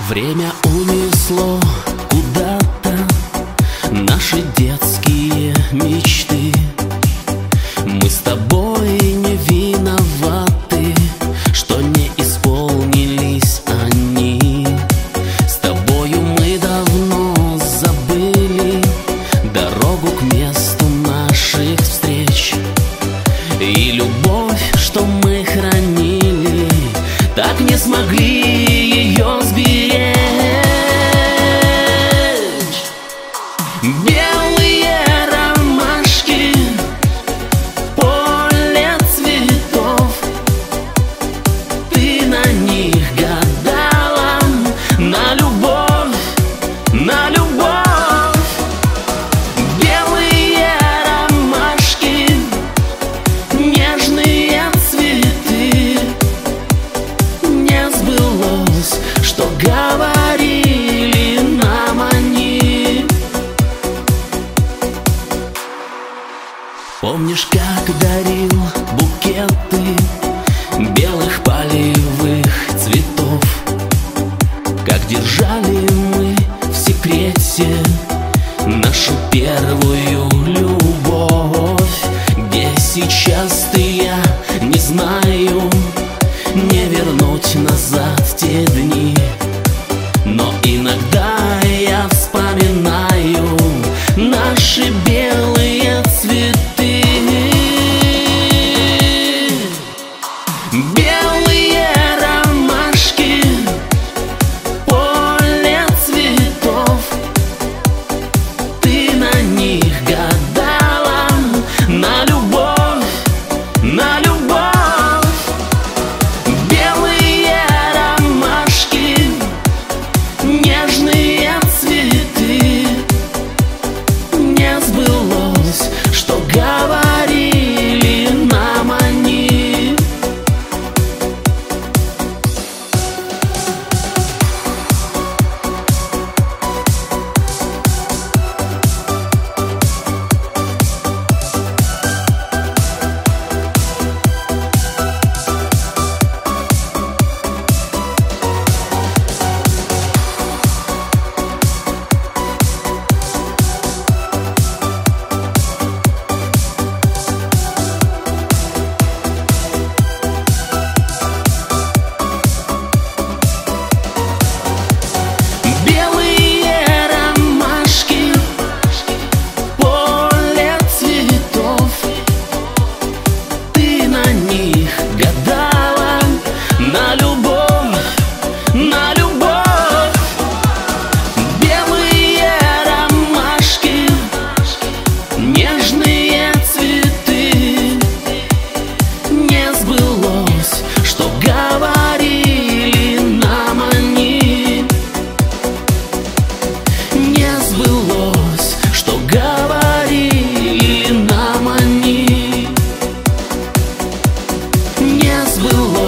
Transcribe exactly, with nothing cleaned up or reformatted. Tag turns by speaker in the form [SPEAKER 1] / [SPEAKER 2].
[SPEAKER 1] Время унесло куда-то наши детские мечты. Мы с тобой не виноваты, что не исполнились они. С тобою мы давно забыли дорогу к месту наших встреч. И любовь, что мы хранили, так не смогли ее сберечь. Белые ромашки, поле цветов, ты на них гадала, на любовь, на любовь. Белые ромашки, нежные цветы, не сбылось, что говорили нам они. Помнишь, как дарил букеты белых полевых цветов? Как держали мы в секрете нашу первую любовь? Где сейчас ты, я не знаю, не вернуть назад те дни. Но иногда я вспоминаю наши белые цветы. Белые ромашки, поле цветов, ты на них гадала, на любовь, на любовь. Белые ромашки, нежные цветы, не сбылось, что говорили нам они. Гадала, на любовь, на любовь. Белые ромашки, нежные цветы, не сбылось, что говорили нам они. Не сбылось, что говорили нам они. Не сбылось.